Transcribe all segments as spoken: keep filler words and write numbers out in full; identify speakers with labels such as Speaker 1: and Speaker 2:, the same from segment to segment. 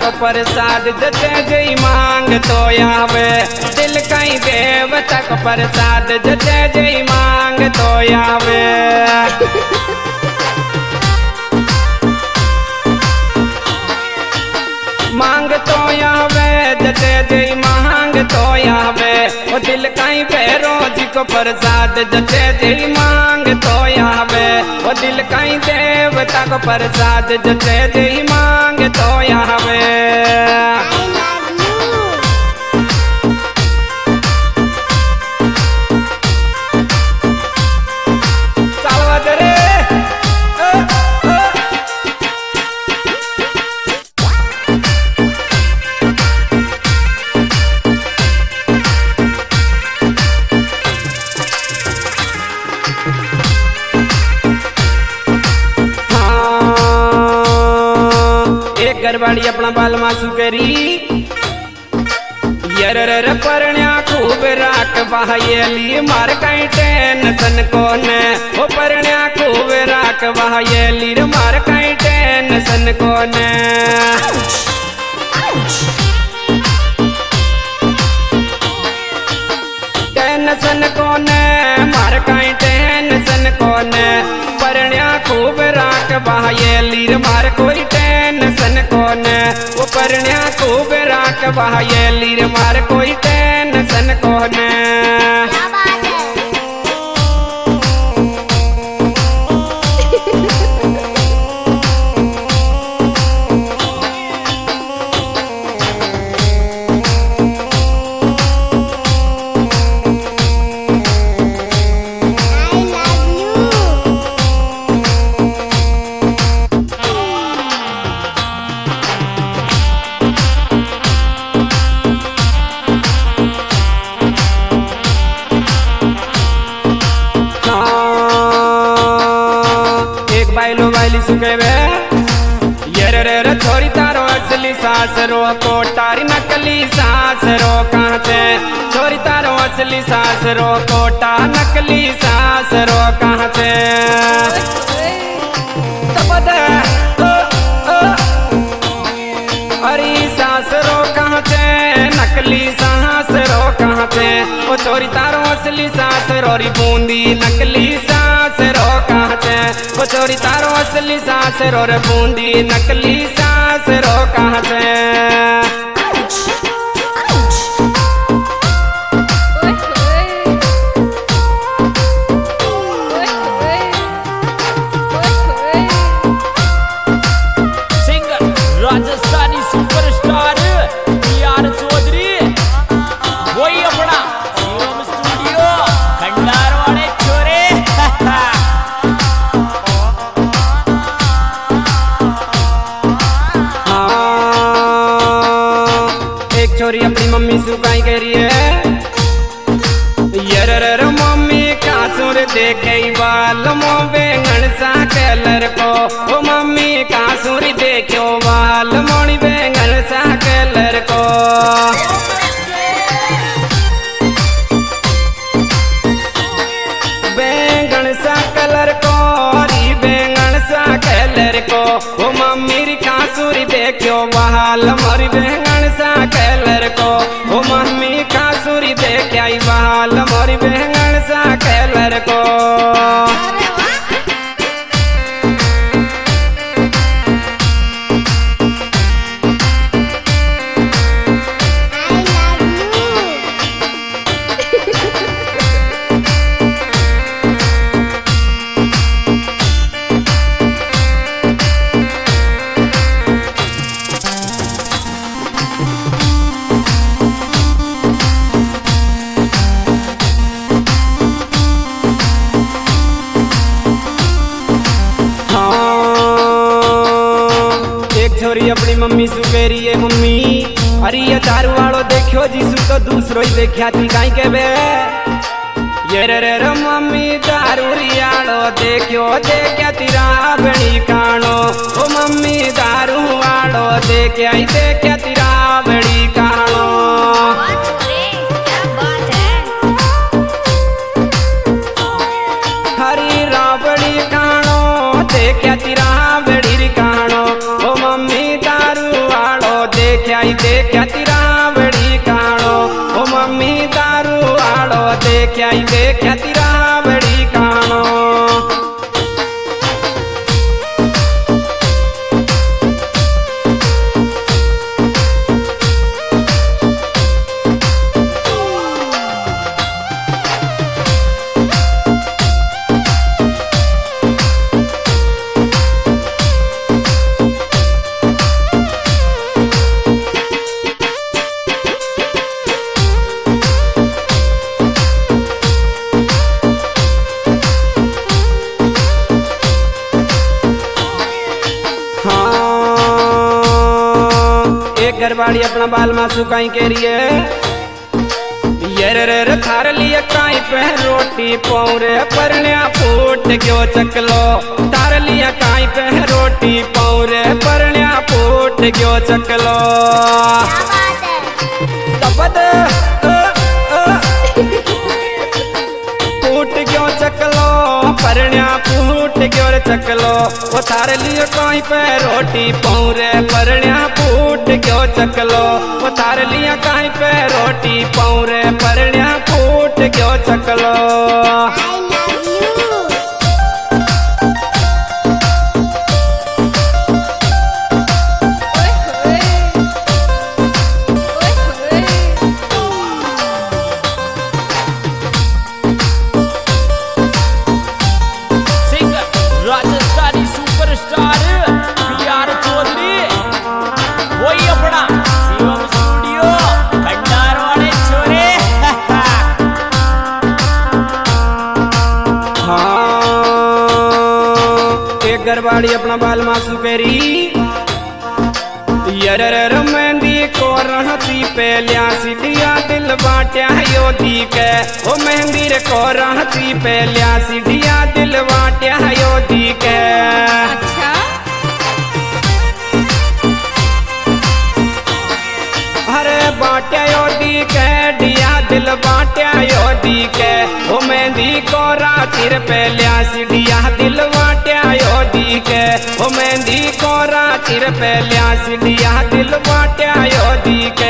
Speaker 1: को प्रसाद जते जई मांग तो आवे। दिल कहीं देवता को प्रसाद जते जई मांग तो आवे। मांग तो आवे जते जई मांग तो आवे। वो दिल कहीं पैरो जी को प्रसाद जते जई मांग तो आवे। वो दिल कहीं देवता को प्रसाद जते जई मांग तो आवे। गरबाड़ी अपना बाल मासू करी यर रे परण्या खूब राख बहायली मार कहीं टेंशन कोने। वो परण्या खूब राख बहायली मार कहीं टेंशन कोने। टेंशन कोने मार कहीं टेंशन कोने। परण्या खूब राख बहायली मार कोई टेंशन कोने। वो परण्या खूब राख बहायली मार कोई टेंशन कोने। बाइलो बाइली सुकेवे यर रे रे छोरी तारो असली सास रो कोटारी नकली सास रो कहते। छोरी तारो असली सास रो कोटा नकली सास रो कहते। अरे सास रो कहते नकली सास रो कहते। ओ छोरी तारो असली सास रो री बूंदी नकली सास रो कहते। वो चोरी तारो असली सास रो रे बूंदी नकली सास रो कहते।
Speaker 2: सिंगर राजस्थानी सुपरस्टार यार चौधरी वही अपना शिवम स्टूडियो खंडार वाले छोरे।
Speaker 1: छोरी अपनी मम्मी सुकाई करी है यर रे मम्मी कासुर देखे बाल मो बेंगन सा कलर को। ओ मम्मी कासुर देखो बाल मोड़ी बेंगन सा कलर को। बेंगन सा कलर को री बेंगन सा कलर को। ओ मम्मी री कासुर देखो बाल मोरी बेंगन सा कलर को। ओ मम्मी कासुरी देख आई बाल मोरी बेंगन सा कलर को। छोरी अपनी मम्मी सुकेरी है मम्मी अरे ये दारू वालो देखो जीसु तो दूसरो ही देखा थी कहीं के बे। ये रे रे रे मम्मी दारू रियालो देखो देखा तेरा बड़ी कानो। ओ मम्मी दारू वालो देखा ही देखा तेरा बड़ी कानो। हरी राबड़ी कानो देखा तेरा बड़ी कानो। ओ मम्मी दारू वालो दारू आड़ो देखा ही देखा तेरा बड़ी कानो। घरवाड़ी अपना बाल मासू काई कह रही है ये रे रे थार लिए काई पे रोटी पौरे परण्या फूट क्यों चकलो थार लिए काई पे रोटी पौरे परण्या फूट क्यों चकलो तबद फूट क्यों चकलो परण्या फूट क्यों चकलो वो थार लिए काई पे रोटी पौरे परण्या फूट क्यों चकलो वो थार लिया काई पे रोटी पौरे परण्या फूट क्यों चकलो।
Speaker 2: Rajasthani superstar P R Chaudhary वही अपना शिवम स्टूडियो खंडार वाले छोरे।
Speaker 1: हाँ एक घरवाड़ी अपना बाल मासू करी यर मेहंदी को रहती पे लिया सीढ़िया दिल बाट्या योदी के ओ मेहंदी रे को रहती पे लिया सीढ़िया दिल बाट्या योदी के।
Speaker 3: अच्छा
Speaker 1: अरे बाट्या योदी के दिया दिल बाट्या योदी के ओ मेहंदी को राचिर पे लिया सीढ़िया दिल बाट्या योदी के ओ मेहंदी को राचिर पे लिया सीढ़िया दिल बाट्या योदी के।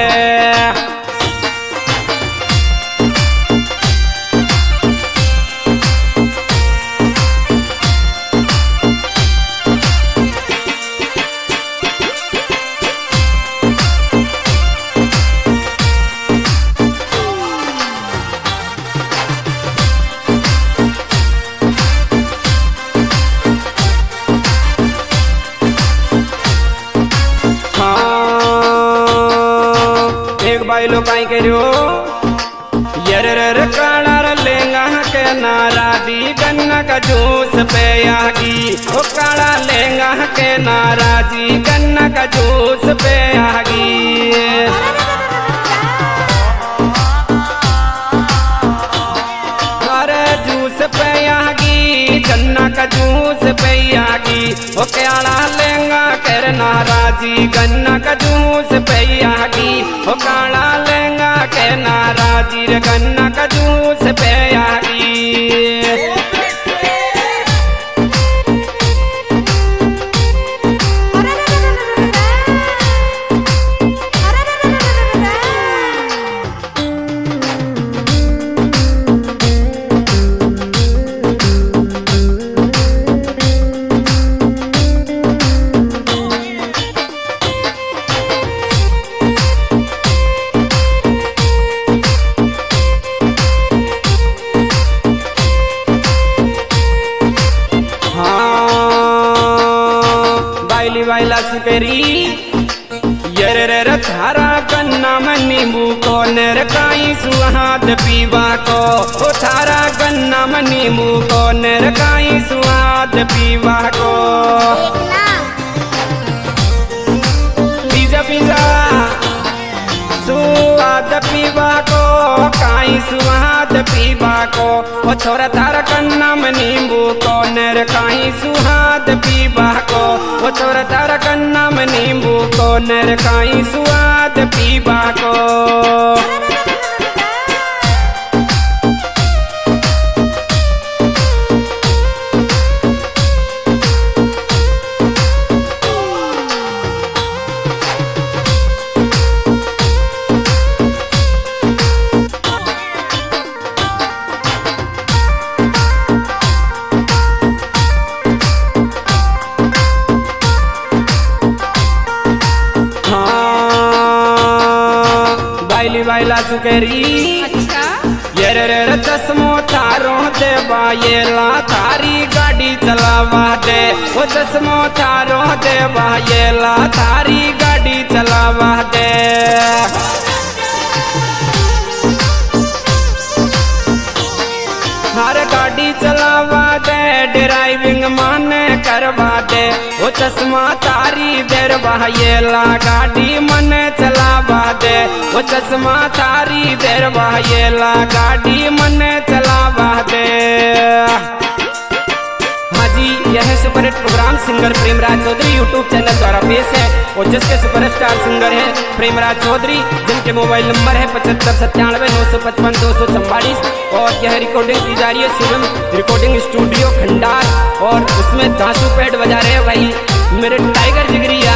Speaker 1: भाई लोग काई करो यर रे काला लेंगा के नारा दी गन्ना का जूस पे आगी ओ काला लेंगा के नारा जी गन्ना का जूस पे आगी। अरे जूस पे आगी गन्ना का जूस पे आगी ओ काला लेंगा कर नाराजी गन्ना का जूस पे आगी ओ काला लेंगा के नाराजी रे गन्ना का जूस पे आगी। वाइला सुपेरी यर रे थारा गन्ना में नींबू को नर काई सुहाद पीवा को ओ थारा गन्ना में नींबू को नर काई सुहाद पीवा को। पिज़्ज़ा पिज़्ज़ा सुहाद पीवा को काई सुहाद पीवा को ओ छोरा थारा गन्ना में नींबू को नर काई सुहाद पीवा को ओ छोरा तारा गन्ना में नींबू को नर काई सुहाद पीवा को। सुकेरी।
Speaker 3: अच्छा
Speaker 1: ये रे रे रे चश्मो थारो देवा ये ला थारी गाड़ी चलावा दे। वो चश्मो थारो देवा ये ला थारी गाड़ी चलावा दे। हर गाड़ी चलावा दे ड्राइविंग माने करवा दे। वो चश्मा तारी देर ये ला गाड़ी मने चलावा दे। वो चश्मा तारी देर ये ला गाड़ी मने चलावा दे। हाँ जी, यह superhit programme singer Premraj Chaudhary YouTube channel द्वारा पेश है और जिसके सुपरस्टार सिंगर है प्रेमराज चौधरी, जिनके मोबाइल नंबर है पचहत्तर सत्तानवे नौ सौ पचपन दो सौ चौवालीस। और यह रिकॉर्डिंग की जा रही है शिवम रिकॉर्डिंग स्टूडियो खंडार, और उसमें धांसू पैड बजा रहे हैं भाई मेरे टाइगर जिगरी